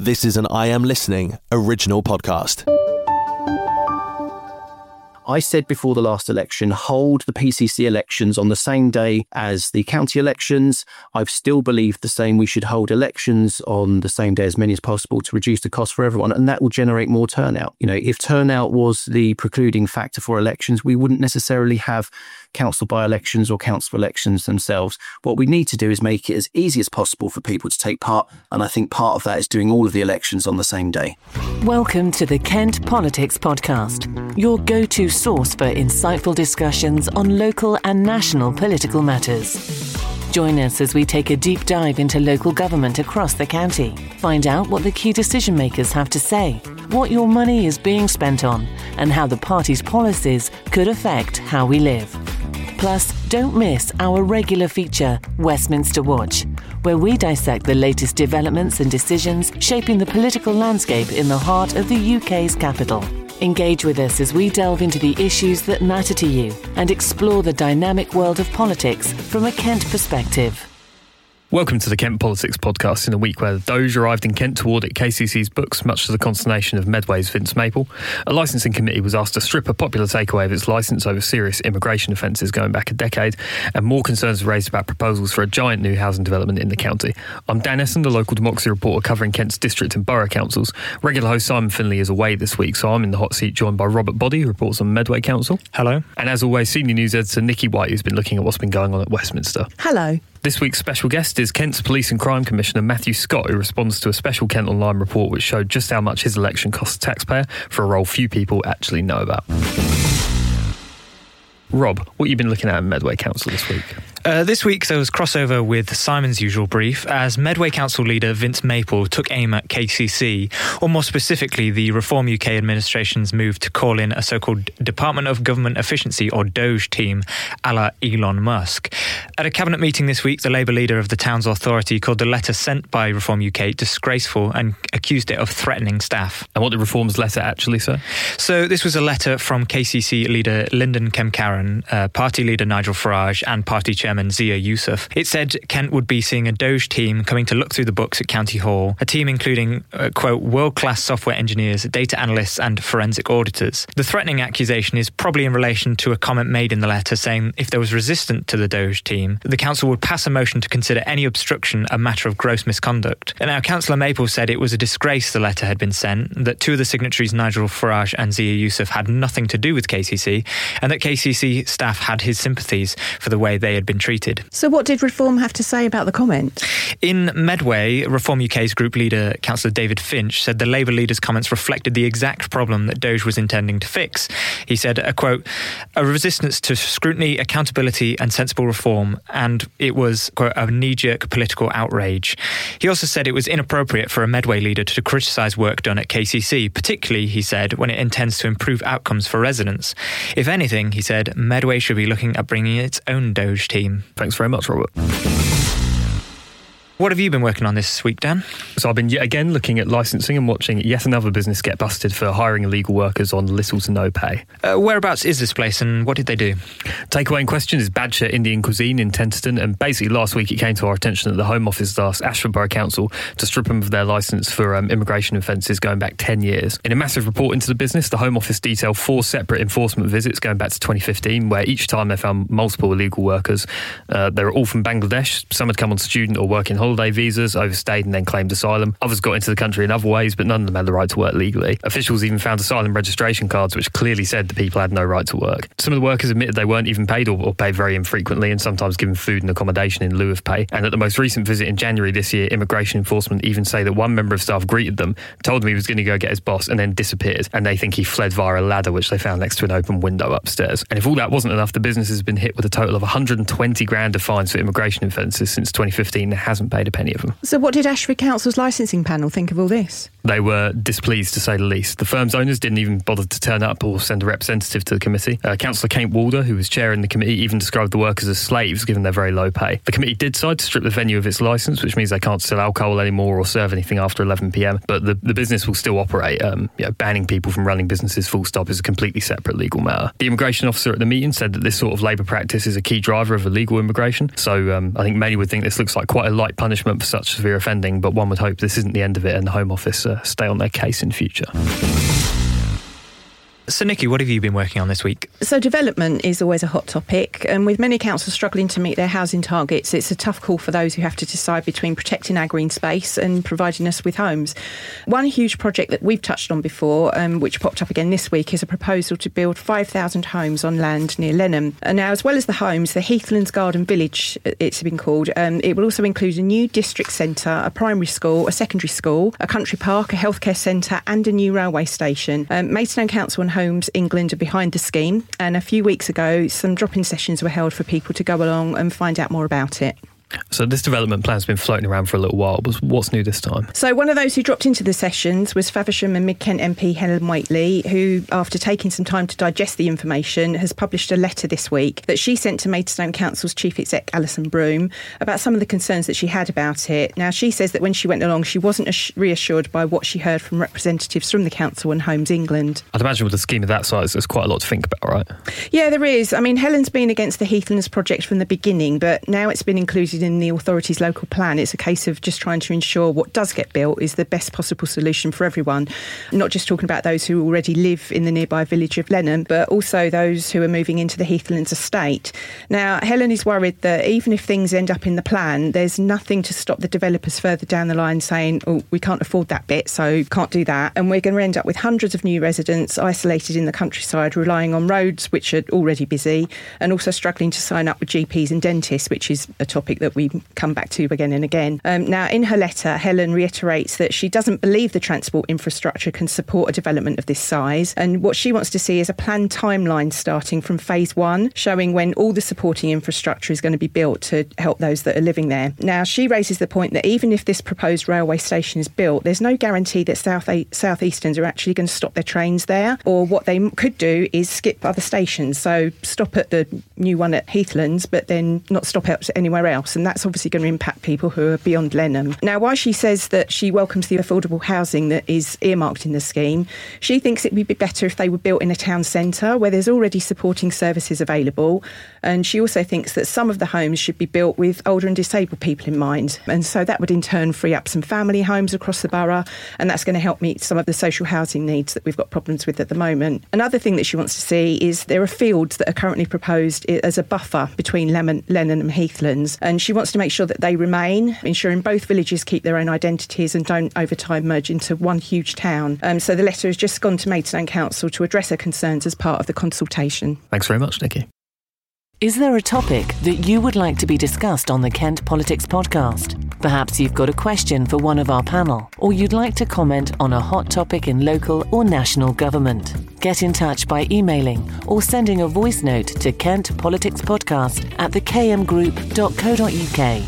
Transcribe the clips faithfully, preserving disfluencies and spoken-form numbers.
This is an I Am Listening original podcast. I said before the last election, hold the P C C elections on the same day as the county elections. I've still believed the same. We should hold elections on the same day as many as possible to reduce the cost for everyone, and that will generate more turnout. You know, if turnout was the precluding factor for elections, we wouldn't necessarily have council by-elections or council elections themselves. What we need to do is make it as easy as possible for people to take part, and I think part of that is doing all of the elections on the same day. Welcome to the Kent Politics Podcast, your go-to source for insightful discussions on local and national political matters. Join us as we take a deep dive into local government across the county. Find out what the key decision makers have to say, what your money is being spent on, and how the party's policies could affect how we live. Plus, don't miss our regular feature, Westminster Watch, where we dissect the latest developments and decisions shaping the political landscape in the heart of the U K's capital. Engage with us as we delve into the issues that matter to you and explore the dynamic world of politics from a Kent perspective. Welcome to the Kent Politics Podcast in a week where the Doge arrived in Kent to audit K C C's books, much to the consternation of Medway's Vince Maple. A licensing committee was asked to strip a popular takeaway of its licence over serious immigration offences going back a decade, and more concerns were raised about proposals for a giant new housing development in the county. I'm Dan Essen, the local democracy reporter covering Kent's district and borough councils. Regular host Simon Finlay is away this week, so I'm in the hot seat, joined by Robert Boddy, who reports on Medway Council. Hello. And as always, senior news editor Nikki White, who's been looking at what's been going on at Westminster. Hello. This week's special guest is Kent's Police and Crime Commissioner Matthew Scott, who responds to a special Kent Online report which showed just how much his election costs the taxpayer for a role few people actually know about. Rob, what have you been looking at in Medway Council this week? Uh, this week there was crossover with Simon's usual brief as Medway Council leader Vince Maple took aim at K C C, or more specifically the Reform U K administration's move to call in a so-called Department of Government Efficiency or Doge team a la Elon Musk. At a cabinet meeting this week, the Labour leader of the town's authority called the letter sent by Reform U K disgraceful and accused it of threatening staff. And what did Reform's letter actually say? So this was a letter from K C C leader Lyndon Kemcaran, uh, party leader Nigel Farage and party chairman Zia Youssef. It said Kent would be seeing a Doge team coming to look through the books at County Hall, a team including, uh, quote, world-class software engineers, data analysts and forensic auditors. The threatening accusation is probably in relation to a comment made in the letter saying if there was resistance to the Doge team, the council would pass a motion to consider any obstruction a matter of gross misconduct. And now Councillor Maple said it was a disgrace the letter had been sent, that two of the signatories, Nigel Farage and Zia Youssef, had nothing to do with K C C, and that K C C staff had his sympathies for the way they had been treated. So what did Reform have to say about the comment? In Medway, Reform U K's group leader, Councillor David Finch, said the Labour leader's comments reflected the exact problem that Doge was intending to fix. He said, a quote, a resistance to scrutiny, accountability and sensible reform, and it was, quote, a knee-jerk political outrage. He also said it was inappropriate for a Medway leader to criticise work done at K C C, particularly, he said, when it intends to improve outcomes for residents. If anything, he said, Medway should be looking at bringing its own Doge team. Thanks very much, Robert. What have you been working on this week, Dan? So I've been yet again looking at licensing and watching yet another business get busted for hiring illegal workers on little to no pay. Uh, whereabouts is this place and what did they do? Takeaway in question is Badger Indian Cuisine in Tenterden, and basically last week it came to our attention that the Home Office asked Ashford Borough Council to strip them of their licence for um, immigration offences going back ten years. In a massive report into the business, the Home Office detailed four separate enforcement visits going back to twenty fifteen, where each time they found multiple illegal workers. Uh, they were all from Bangladesh. Some had come on student or working holiday visas, overstayed and then claimed asylum. Others got into the country in other ways, but none of them had the right to work legally. Officials even found asylum registration cards which clearly said the people had no right to work. Some of the workers admitted they weren't even paid or, or paid very infrequently, and sometimes given food and accommodation in lieu of pay. And at the most recent visit in January this year, immigration enforcement even say that one member of staff greeted them, told them he was going to go get his boss, and then disappeared. And they think he fled via a ladder which they found next to an open window upstairs. And if all that wasn't enough, the business has been hit with a total of one hundred twenty grand of fines for immigration offences since twenty fifteen and hasn't paid a penny of them. So what did Ashford Council's licensing panel think of all this? They were displeased, to say the least. The firm's owners didn't even bother to turn up or send a representative to the committee. Uh, Councillor Kate Walder, who was chairing the committee, even described the workers as slaves, given their very low pay. The committee did decide to strip the venue of its licence, which means they can't sell alcohol anymore or serve anything after eleven p m, but the, the business will still operate. Um, you know, banning people from running businesses full stop is a completely separate legal matter. The immigration officer at the meeting said that this sort of labour practice is a key driver of illegal immigration, so um, I think many would think this looks like quite a light punishment for such severe offending, but one would hope this isn't the end of it and the Home Office uh, stay on their case in future. So, Nikki, what have you been working on this week? So development is always a hot topic, and with many councils struggling to meet their housing targets, it's a tough call for those who have to decide between protecting our green space and providing us with homes. One huge project that we've touched on before, um, which popped up again this week, is a proposal to build five thousand homes on land near Lenham. And now, as well as the homes, the Heathlands Garden Village, it's been called, um, it will also include a new district centre, a primary school, a secondary school, a country park, a healthcare centre and a new railway station. Um, Maidstone Council and Homes England are behind the scheme, and a few weeks ago some drop-in sessions were held for people to go along and find out more about it. So this development plan's been floating around for a little while. What's new this time? So one of those who dropped into the sessions was Faversham and Mid-Kent M P Helen Whately, who, after taking some time to digest the information, has published a letter this week that she sent to Maidstone Council's Chief Exec Alison Broom about some of the concerns that she had about it. Now, she says that when she went along, she wasn't reassured by what she heard from representatives from the Council and Homes England. I'd imagine with a scheme of that size, there's quite a lot to think about, right? Yeah, there is. I mean, Helen's been against the Heathlands project from the beginning, but now it's been included in the authority's local plan. It's a case of just trying to ensure what does get built is the best possible solution for everyone, not just talking about those who already live in the nearby village of Lenham, but also those who are moving into the Heathlands estate. Now, Helen is worried that even if things end up in the plan, there's nothing to stop the developers further down the line saying, oh, we can't afford that bit, so can't do that. And we're going to end up with hundreds of new residents isolated in the countryside, relying on roads which are already busy, and also struggling to sign up with G Ps and dentists, which is a topic that we come back to again and again. Um, now, in her letter, Helen reiterates that she doesn't believe the transport infrastructure can support a development of this size, and what she wants to see is a planned timeline starting from phase one, showing when all the supporting infrastructure is going to be built to help those that are living there. Now, she raises the point that even if this proposed railway station is built, there's no guarantee that South South Easterns are actually going to stop their trains there, or what they could do is skip other stations, so stop at the new one at Heathlands, but then not stop out anywhere else, and that's obviously going to impact people who are beyond Lenham. Now, while she says that she welcomes the affordable housing that is earmarked in the scheme, she thinks it would be better if they were built in a town centre where there's already supporting services available, and she also thinks that some of the homes should be built with older and disabled people in mind, and so that would in turn free up some family homes across the borough, and that's going to help meet some of the social housing needs that we've got problems with at the moment. Another thing that she wants to see is there are fields that are currently proposed as a buffer between Lenham and Heathlands, and she wants to make sure that they remain, ensuring both villages keep their own identities and don't over time merge into one huge town. Um, so the letter has just gone to Maidstone Council to address her concerns as part of the consultation. Thanks very much, Nikki. Is there a topic that you would like to be discussed on the Kent Politics podcast? Perhaps you've got a question for one of our panel, or you'd like to comment on a hot topic in local or national government. Get in touch by emailing or sending a voice note to Kent Politics Podcast at the k m group dot co dot u k.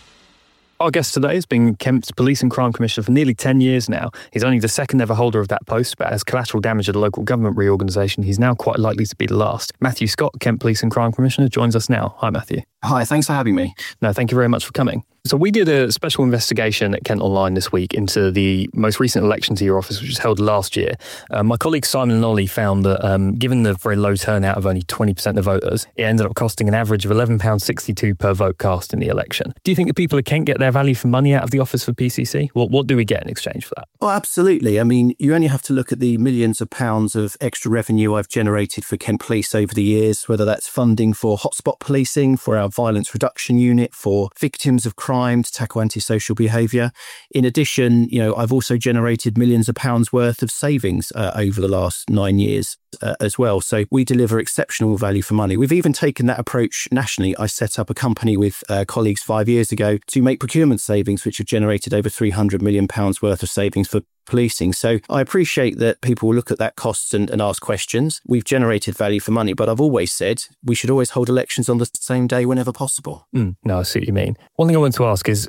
Our guest today has been Kent's Police and Crime Commissioner for nearly ten years now. He's only the second ever holder of that post, but as collateral damage at a local government reorganisation, he's now quite likely to be the last. Matthew Scott, Kent Police and Crime Commissioner, joins us now. Hi, Matthew. Hi, thanks for having me. No, thank you very much for coming. So we did a special investigation at Kent Online this week into the most recent election to your office, which was held last year. Uh, my colleague Simon and Ollie found that um, given the very low turnout of only twenty percent of voters, it ended up costing an average of eleven pounds sixty-two per vote cast in the election. Do you think the people of Kent get their value for money out of the office for P C C? What, what do we get in exchange for that? Oh, absolutely. I mean, you only have to look at the millions of pounds of extra revenue I've generated for Kent Police over the years, whether that's funding for hotspot policing, for our violence reduction unit, for victims of crime to tackle antisocial behaviour. In addition, you know, I've also generated millions of pounds worth of savings uh, over the last nine years uh, as well. So we deliver exceptional value for money. We've even taken that approach nationally. I set up a company with uh, colleagues five years ago to make procurement savings, which have generated over three hundred million pounds worth of savings for policing. So I appreciate that people will look at that costs and, and ask questions. We've generated value for money, but I've always said we should always hold elections on the same day whenever possible. Mm, no, I see what you mean. One thing I want to ask is,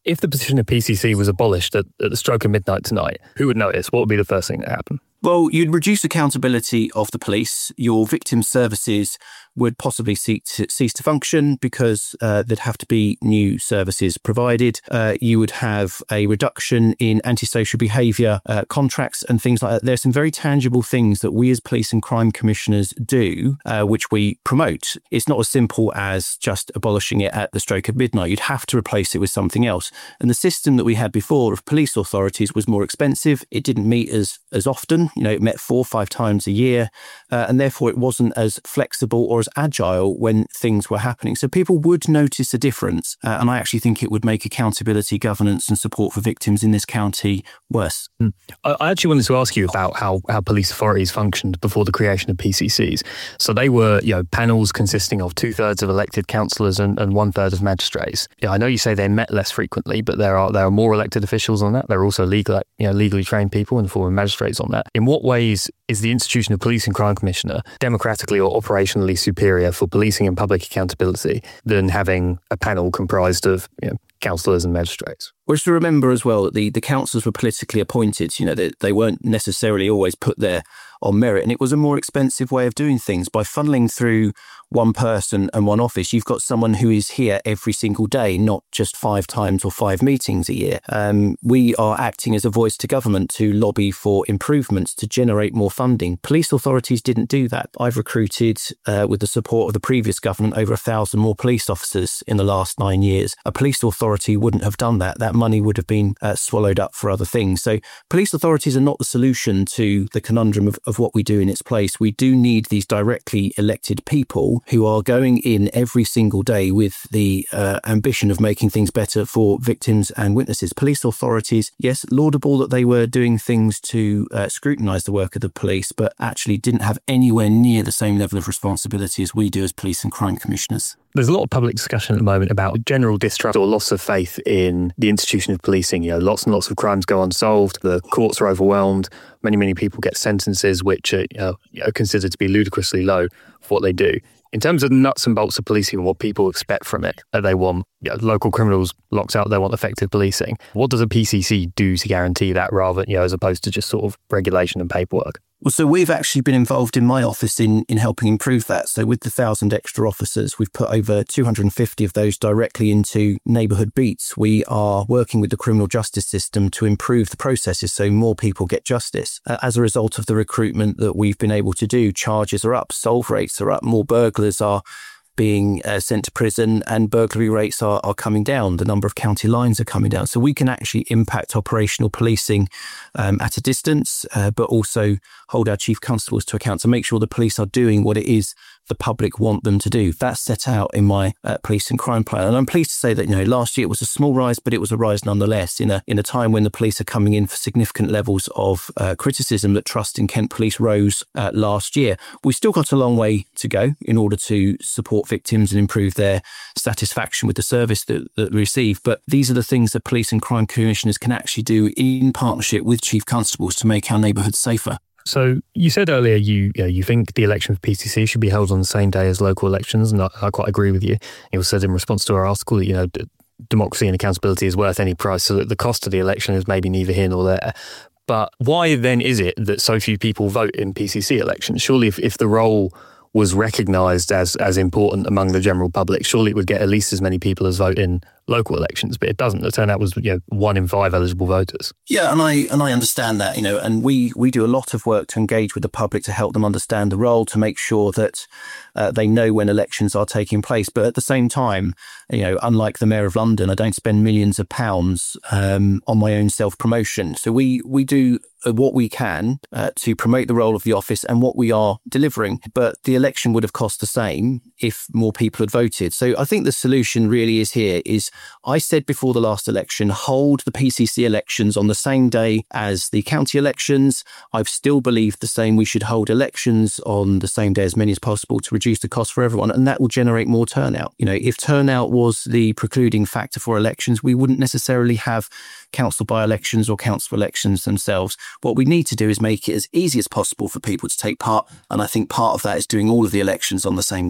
If the position of P C C was abolished at, at the stroke of midnight tonight, who would notice? What would be the first thing that happened? Well, you'd reduce accountability of the police. Your victim services would possibly seek to, cease to function because uh, there'd have to be new services provided. Uh, you would have a reduction in antisocial behaviour uh, contracts and things like that. There's some very tangible things that we as police and crime commissioners do, uh, which we promote. It's not as simple as just abolishing it at the stroke of midnight. You'd have to replace it with something else. And the system that we had before of police authorities was more expensive. It didn't meet as, as often. You know, it met four or five times a year, uh, and therefore it wasn't as flexible or as agile when things were happening. So people would notice a difference, uh, and I actually think it would make accountability, governance and support for victims in this county worse. Mm. I actually wanted to ask you about how, how police authorities functioned before the creation of P C Cs. So they were, you know, panels consisting of two-thirds of elected councillors and, and one-third of magistrates. Yeah, I know you say they met less frequently, but there are there are more elected officials on that. There are also legal, you know, legally trained people and former magistrates on that. In what ways is the institution of Police and Crime Commissioner democratically or operationally superior for policing and public accountability than having a panel comprised of, you know, councillors and magistrates? Well, just to remember as well that the, the councillors were politically appointed. You know, they, they weren't necessarily always put there on merit, and it was a more expensive way of doing things. By funneling through one person and one office, you've got someone who is here every single day, not just five times or five meetings a year. Um, we are acting as a voice to government to lobby for improvements, to generate more funding. Police authorities didn't do that. I've recruited, uh, with the support of the previous government, over a thousand more police officers in the last nine years. A police authority wouldn't have done that. That money would have been uh, swallowed up for other things. So police authorities are not the solution to the conundrum of, of what we do in its place. We do need these directly elected people who are going in every single day with the uh, ambition of making things better for victims and witnesses. Police authorities, yes, laudable that they were doing things to uh, scrutinise the work of the police, but actually didn't have anywhere near the same level of responsibility as we do as police and crime commissioners. There's a lot of public discussion at the moment about general distrust or loss of faith in the institution of policing. You know, lots and lots of crimes go unsolved. The courts are overwhelmed. Many, many people get sentences which are, you know, are considered to be ludicrously low for what they do. In terms of the nuts and bolts of policing and what people expect from it, they want, you know, local criminals locked out, they want effective policing. What does a P C C do to guarantee that, rather, you know, as opposed to just sort of regulation and paperwork? Well, so we've actually been involved in my office in, in helping improve that. So with the thousand extra officers, we've put over two hundred fifty of those directly into neighbourhood beats. We are working with the criminal justice system to improve the processes so more people get justice. Uh, as a result of the recruitment that we've been able to do, charges are up, solve rates are up, more burglars are being uh, sent to prison, and burglary rates are, are coming down. The number of county lines are coming down. So we can actually impact operational policing um, at a distance, uh, but also hold our chief constables to account to make sure the police are doing what it is the public want them to do. That's set out in my uh, police and crime plan. And I'm pleased to say that, you know, last year it was a small rise, but it was a rise nonetheless in a in a time when the police are coming in for significant levels of uh, criticism that trust in Kent Police rose uh, last year. We've still got a long way to go in order to support victims and improve their satisfaction with the service that, that they receive. But these are the things that police and crime commissioners can actually do in partnership with chief constables to make our neighbourhoods safer. So you said earlier you you, know, you think the election for P C C should be held on the same day as local elections, and I, I quite agree with you. You said in response to our article that, you know, d- democracy and accountability is worth any price, so that the cost of the election is maybe neither here nor there. But why then is it that so few people vote in P C C elections? Surely if, if the role was recognised as as important among the general public, surely it would get at least as many people as vote in local elections, but it doesn't. The turnout was, you know, one in five eligible voters. Yeah, and I and I understand that, you know, and we, we do a lot of work to engage with the public to help them understand the role, to make sure that uh, they know when elections are taking place. But at the same time, you know, unlike the Mayor of London, I don't spend millions of pounds um, on my own self-promotion. So we, we do what we can uh, to promote the role of the office and what we are delivering. But the election would have cost the same if more people had voted. So I think the solution really is here is, I said before the last election, hold the P C C elections on the same day as the county elections. I've still believed the same. We should hold elections on the same day, as many as possible, to reduce the cost for everyone. And that will generate more turnout. You know, if turnout was the precluding factor for elections, we wouldn't necessarily have council by-elections or council elections themselves. What we need to do is make it as easy as possible for people to take part. And I think part of that is doing all of the elections on the same day.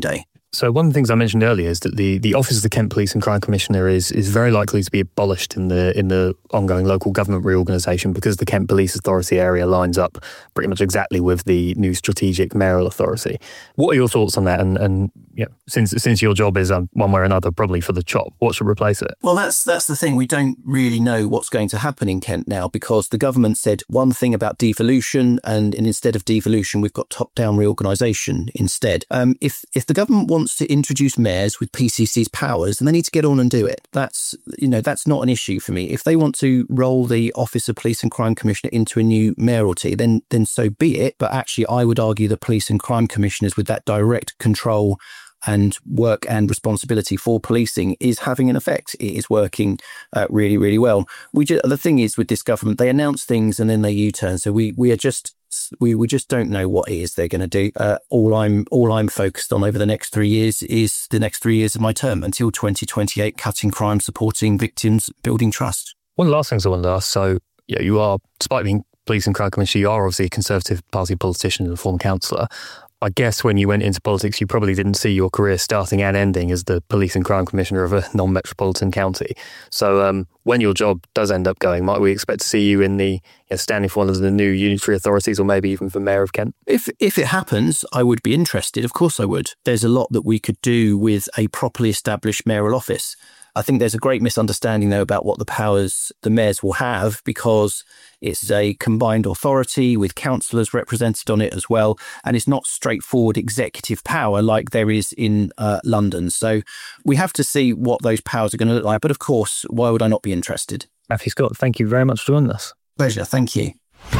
So one of the things I mentioned earlier is that the, the Office of the Kent Police and Crime Commissioner is is very likely to be abolished in the in the ongoing local government reorganisation because the Kent Police Authority area lines up pretty much exactly with the new strategic mayoral authority. What are your thoughts on that? And and yeah, since since your job is um, one way or another probably for the CHOP, what should replace it? Well, that's that's the thing. We don't really know what's going to happen in Kent now because the government said one thing about devolution, and, and instead of devolution, we've got top-down reorganisation instead. Um, if if the government wants to introduce mayors with P C C's powers, then they need to get on and do it. That's, you know, that's not an issue for me. If they want to roll the Office of Police and Crime Commissioner into a new mayoralty, then then so be it. But actually, I would argue the police and crime commissioners with that direct control and work and responsibility for policing is having an effect. It is working uh, really, really well. We just, the thing is with this government, they announce things and then they U-turn. So we we are just we we just don't know what it is they're going to do. Uh, all I'm all I'm focused on over the next three years is the next three years of my term until twenty twenty-eight. Cutting crime, supporting victims, building trust. One of the last things I wanted to ask. So yeah, you are, despite being police and crime commissioner, you are obviously a Conservative Party politician and a former councillor. I guess when you went into politics, you probably didn't see your career starting and ending as the police and crime commissioner of a non-metropolitan county. So um, when your job does end up going, might we expect to see you in the, you know, standing for one of the new unitary authorities or maybe even for Mayor of Kent? If if it happens, I would be interested. Of course I would. There's a lot that we could do with a properly established mayoral office. I think there's a great misunderstanding, though, about what the powers the mayors will have because it's a combined authority with councillors represented on it as well. And it's not straightforward executive power like there is in uh, London. So we have to see what those powers are going to look like. But of course, why would I not be interested? Matthew Scott, thank you very much for joining us. Pleasure. Thank you.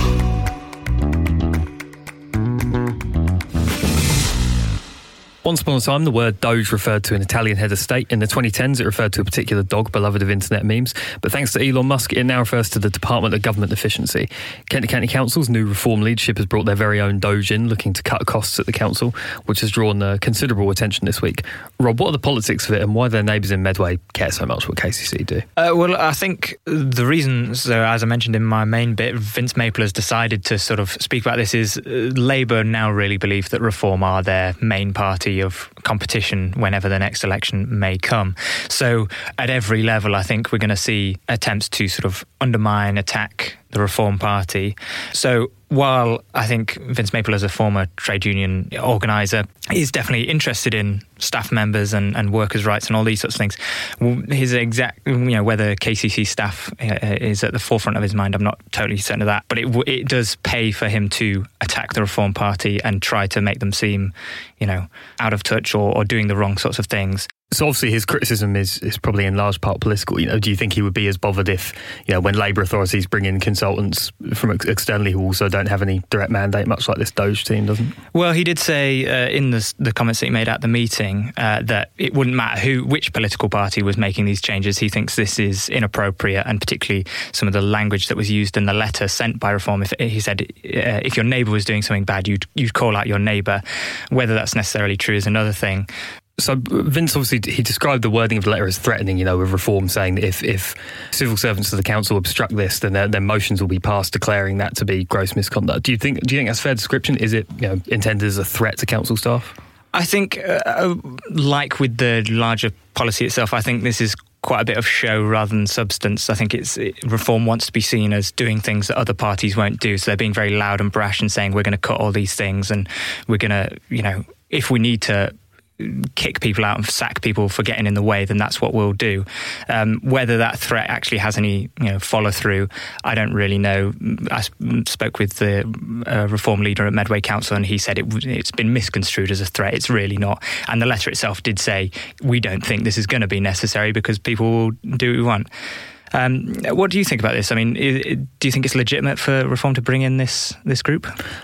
Once upon a time, the word Doge referred to an Italian head of state. In the twenty tens, it referred to a particular dog beloved of internet memes. But thanks to Elon Musk, it now refers to the Department of Government Efficiency. Kent County Council's new reform leadership has brought their very own Doge in, looking to cut costs at the council, which has drawn uh, considerable attention this week. Rob, what are the politics of it and why their neighbours in Medway care so much what K C C do? Uh, well, I think the reason, so as I mentioned in my main bit, Vince Maple has decided to sort of speak about this is uh, Labour now really believe that Reform are their main party of competition whenever the next election may come. So at every level, I think we're going to see attempts to sort of undermine, attack the Reform Party. So while I think Vince Maple, as a former trade union organiser, is definitely interested in staff members and, and workers' rights and all these sorts of things, his exact, you know, whether K C C staff is at the forefront of his mind, I'm not totally certain of that. But it it does pay for him to attack the Reform Party and try to make them seem, you know, out of touch or, or doing the wrong sorts of things. So obviously his criticism is, is probably in large part political. You know, do you think he would be as bothered if, you know, when Labour authorities bring in consultants from ex- externally who also don't have any direct mandate, much like this Doge team doesn't? Well, he did say uh, in the, the comments that he made at the meeting uh, that it wouldn't matter who, which political party was making these changes. He thinks this is inappropriate, and particularly some of the language that was used in the letter sent by Reform. If, he said uh, if your neighbour was doing something bad, you'd you'd call out your neighbour. Whether that's necessarily true is another thing. So Vince, obviously, he described the wording of the letter as threatening, you know, with Reform, saying that if, if civil servants of the council obstruct this, then their, their motions will be passed declaring that to be gross misconduct. Do you think do you think that's a fair description? Is it, you know, intended as a threat to council staff? I think, uh, like with the larger policy itself, I think this is quite a bit of show rather than substance. I think it's it, Reform wants to be seen as doing things that other parties won't do. So they're being very loud and brash and saying we're going to cut all these things and we're going to, you know, if we need to kick people out and sack people for getting in the way, then that's what we'll do. Um, whether that threat actually has any, you know, follow through, I don't really know. I spoke with the uh, Reform leader at Medway Council, and he said it, it's been misconstrued as a threat. It's really not. And the letter itself did say we don't think this is going to be necessary because people will do what we want. Um, what do you think about this? I mean, do you think it's legitimate for Reform to bring in this this group?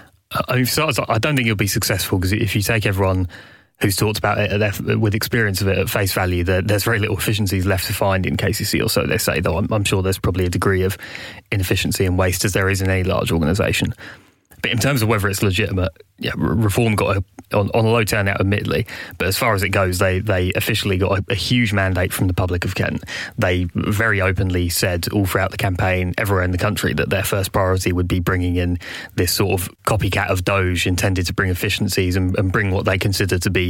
I mean, so I don't think it'll be successful because if you take everyone who's talked about it with experience of it at face value, that there's very little efficiencies left to find in K C C, or so they say, though I'm, I'm sure there's probably a degree of inefficiency and waste as there is in any large organisation. But in terms of whether it's legitimate, yeah, Reform got a, on, on a low turnout, admittedly, but as far as it goes, they they officially got a, a huge mandate from the public of Kent. They very openly said all throughout the campaign, everywhere in the country, that their first priority would be bringing in this sort of copycat of Doge intended to bring efficiencies and, and bring what they consider to be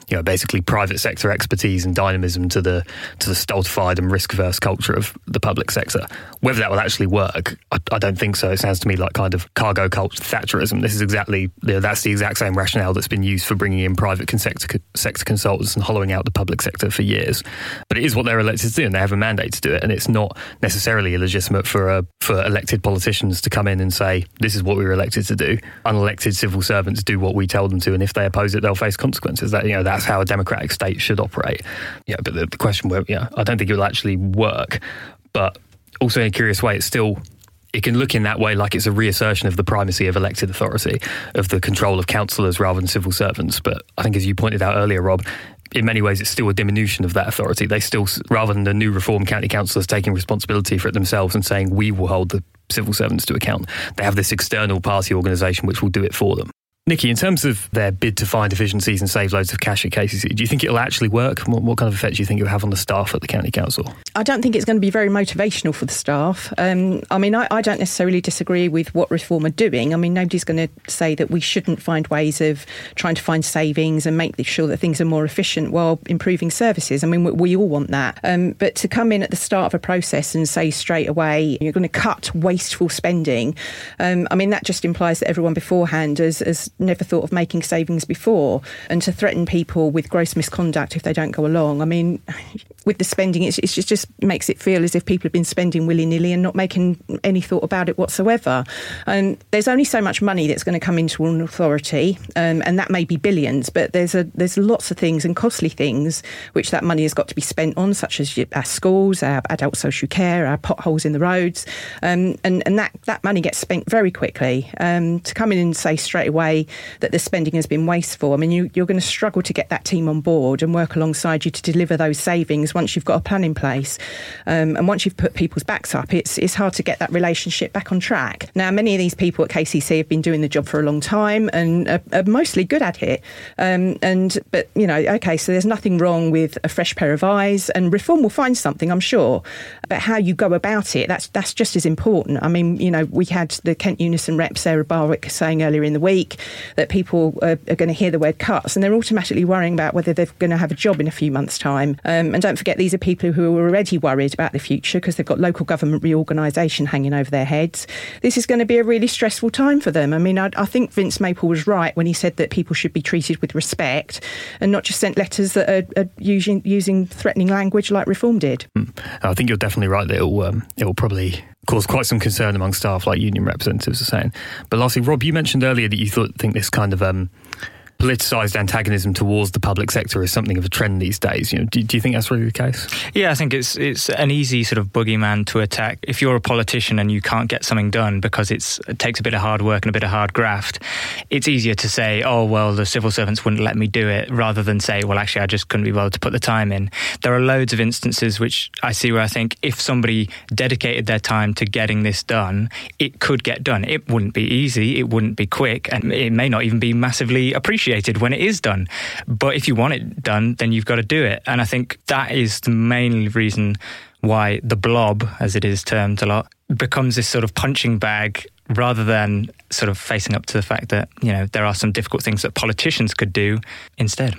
you know, basically private sector expertise and dynamism to the to the stultified and risk-averse culture of the public sector. Whether that will actually work, I, I don't think so. It sounds to me like kind of cargo cult Thatcherism. This is exactly, you know, that's the exact same rationale that's been used for bringing in private sector, sector consultants and hollowing out the public sector for years. But it is what they're elected to do, and they have a mandate to do it, and it's not necessarily illegitimate for a, for elected politicians to come in and say, this is what we were elected to do. Unelected civil servants do what we tell them to, and if they oppose it, they'll face consequences. That, you know, that's how a democratic state should operate. Yeah, but the, the question, where, yeah, I don't think it will actually work. But also in a curious way, it's still, it can look in that way like it's a reassertion of the primacy of elected authority, of the control of councillors rather than civil servants. But I think, as you pointed out earlier, Rob, in many ways, it's still a diminution of that authority. They still, rather than the new reform county councillors taking responsibility for it themselves and saying, we will hold the civil servants to account, they have this external party organisation which will do it for them. Nikki, in terms of their bid to find efficiencies and save loads of cash at K C C, do you think it'll actually work? What, what kind of effect do you think it'll have on the staff at the county council? I don't think it's going to be very motivational for the staff. Um, I mean, I, I don't necessarily disagree with what Reform are doing. I mean, nobody's going to say that we shouldn't find ways of trying to find savings and make sure that things are more efficient while improving services. I mean, we, we all want that. Um, but to come in at the start of a process and say straight away, you're going to cut wasteful spending, um, I mean, that just implies that everyone beforehand has, has never thought of making savings before, and to threaten people with gross misconduct if they don't go along. I mean, with the spending, it's, it's just, just makes it feel as if people have been spending willy-nilly and not making any thought about it whatsoever. And there's only so much money that's going to come into an authority, um, and that may be billions, but there's a there's lots of things and costly things which that money has got to be spent on, such as our schools, our adult social care, our potholes in the roads, um, and, and that, that money gets spent very quickly. Um, to come in and say straight away that the spending has been wasteful, I mean, you, you're going to struggle to get that team on board and work alongside you to deliver those savings once you've got a plan in place. Um, and once you've put people's backs up, it's it's hard to get that relationship back on track. Now, many of these people at K C C have been doing the job for a long time and are, are mostly good at it. Um, and But, you know, OK, so there's nothing wrong with a fresh pair of eyes, and Reform will find something, I'm sure. But how you go about it, that's that's just as important. I mean, you know, we had the Kent Unison rep, Sarah Barwick, saying earlier in the week that people are, are going to hear the word cuts and they're automatically worrying about whether they're going to have a job in a few months' time. Um, and don't forget, these are people who are already worried about the future because they've got local government reorganisation hanging over their heads. This is going to be a really stressful time for them. I mean, I, I think Vince Maple was right when he said that people should be treated with respect and not just sent letters that are, are using, using threatening language like Reform did. Mm. I think you're definitely right that it will, um, it will probably cause quite some concern among staff, like union representatives are saying. But lastly, Rob, you mentioned earlier that you thought think this kind of um, politicised antagonism towards the public sector is something of a trend these days. You know, do, do you think that's really the case? Yeah, I think it's it's an easy sort of boogeyman to attack. If you're a politician and you can't get something done because it's, it takes a bit of hard work and a bit of hard graft, it's easier to say, oh, well, the civil servants wouldn't let me do it, rather than say, well, actually, I just couldn't be bothered to put the time in. There are loads of instances which I see where I think if somebody dedicated their time to getting this done, it could get done. It wouldn't be easy, it wouldn't be quick, and it may not even be massively appreciated when it is done. But if you want it done, then you've got to do it. And I think that is the main reason why the blob, as it is termed a lot, becomes this sort of punching bag rather than sort of facing up to the fact that, you know, there are some difficult things that politicians could do instead.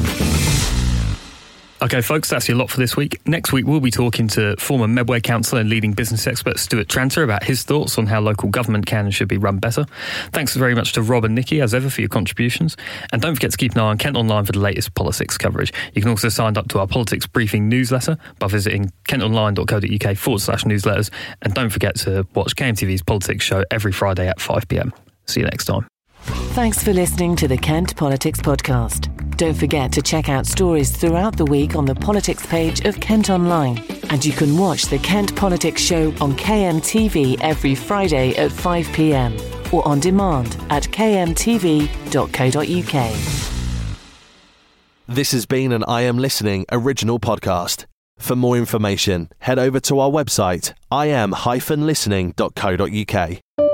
OK, folks, that's your lot for this week. Next week, we'll be talking to former Medway councillor and leading business expert Stuart Tranter about his thoughts on how local government can and should be run better. Thanks very much to Rob and Nikki, as ever, for your contributions. And don't forget to keep an eye on Kent Online for the latest politics coverage. You can also sign up to our Politics Briefing newsletter by visiting kentonline.co.uk forward slash newsletters. And don't forget to watch K M T V's Politics show every Friday at five p.m. See you next time. Thanks for listening to the Kent Politics Podcast. Don't forget to check out stories throughout the week on the politics page of Kent Online. And you can watch the Kent Politics Show on K M T V every Friday at five p.m. or on demand at k m t v dot co dot u k. This has been an I Am Listening original podcast. For more information, head over to our website, i am dash listening dot co dot u k.